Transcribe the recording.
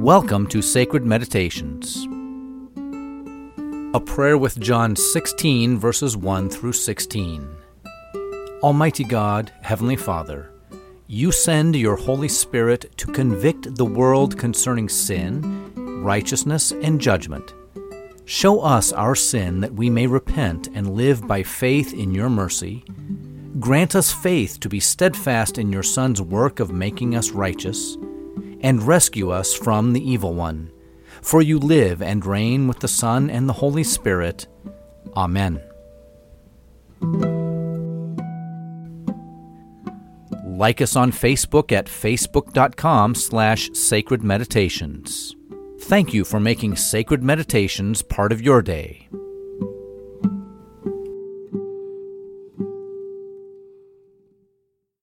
Welcome to Sacred Meditations. A prayer with John 16, verses 1 through 16. Almighty God, Heavenly Father, you send your Holy Spirit to convict the world concerning sin, righteousness, and judgment. Show us our sin that we may repent and live by faith in your mercy. Grant us faith to be steadfast in your Son's work of making us righteous, and rescue us from the evil one. For you live and reign with the Son and the Holy Spirit. Amen. Like us on Facebook at facebook.com/sacredmeditations. Thank you for making Sacred Meditations part of your day.